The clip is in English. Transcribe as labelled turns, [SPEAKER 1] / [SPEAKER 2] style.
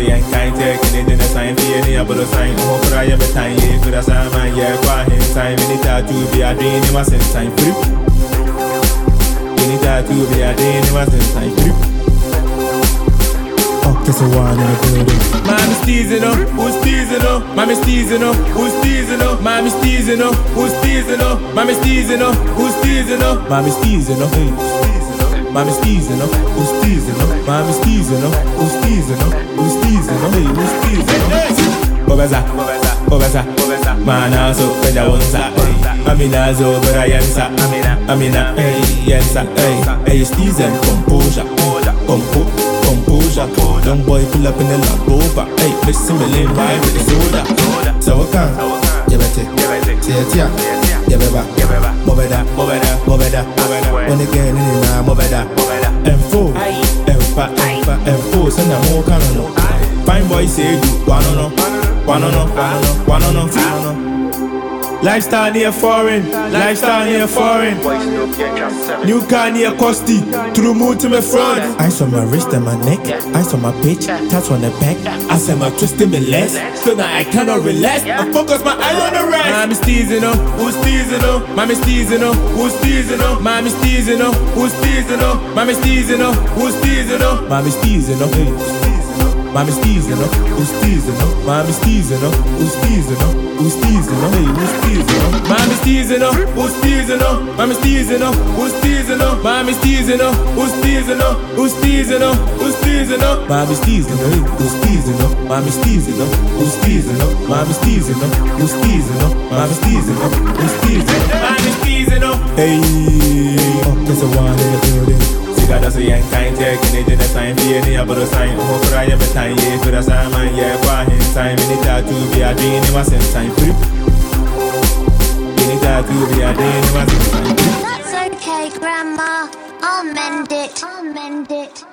[SPEAKER 1] young kind, taking it in a sign for any about a sign. Oh, cry every time, yeah, for a salmon, yeah, quiet time. Any tattoo be a dream, it wasn't time for you. Any tattoo be a dream, it wasn't time for you. There's a one in the building. Mommy's teasing up, who's teasing up? Mommy's teasing up, who's teasing up? Mommy's teasing up, who's teasing up? Mommy's teasing up, who's teasing up? Mommy's teasing up, hey. Mommy's teasing up, who's teasing up? Mommy's teasing up, who's teasing up? Who's teasing up, hey, who's teasing up? Obeza, obeza, mana so peja wonsa. Amina zo berayansa, Amina, hey, yensa, hey, hey, teasing composure, composure. Young boy pull up in the Land Rover. Hey, bitch, similar vibe with the soda. So I can, Tia, Mobeda. When again, Mobeda. M4, M4, send a more canon. Fine boy say you, wanna know. Lifestyle near foreign. New car near Costi, through mood to my front. Ice on my wrist and my neck, ice on my bitch, touch on the back. I said my twist in my legs, so now I cannot relax. I focus my eye on the rest. Mommy's teasing up, who's teasing up? Mommy's teasing up, who's teasing up? Mommy's teasing up, who's teasing up? Mommy's teasing up, who's teasing up? Mommy's teasing up, hey. Mommy's teasing up, who's teasing up? Mommy's teasing up, who's teasing up? Who's teasing up? Hey, who's teasing up? Mommy's teasing up, who's teasing up? Mommy's teasing up, who's teasing up? Mommy's teasing up, who's teasing up? Who's teasing up? Who's teasing up? Mommy's teasing up, hey, who's teasing up? Mommy's teasing up, who's teasing up? Mommy's teasing up, who's teasing up? Mommy's teasing up, who's teasing up? Mommy's teasing up, hey, there's a one in the building. That's a young kind, taking it in a sign for any about a sign. Oh, cry every time, yeah, for a salmon, yeah, quiet time. Any tattoo be a dream, it wasn't time for you. Any tattoo be a dream, it wasn't time for you.
[SPEAKER 2] That's okay, Grandma. I'll mend it.